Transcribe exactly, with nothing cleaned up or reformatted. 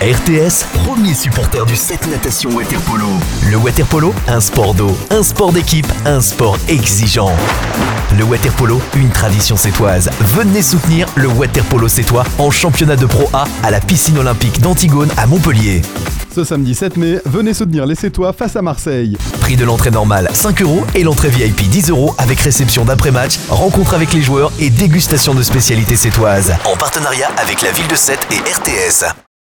R T S, premier supporter du sept natation waterpolo. Le waterpolo, un sport d'eau, un sport d'équipe, un sport exigeant. Le waterpolo, une tradition sétoise. Venez soutenir le waterpolo sétois en championnat de Pro A à la piscine olympique d'Antigone à Montpellier. Ce samedi sept mai, venez soutenir les Sétois face à Marseille. Prix de l'entrée normale cinq euros et l'entrée V I P dix euros avec réception d'après-match, rencontre avec les joueurs et dégustation de spécialités sétoises. En partenariat avec la ville de Sète et R T S.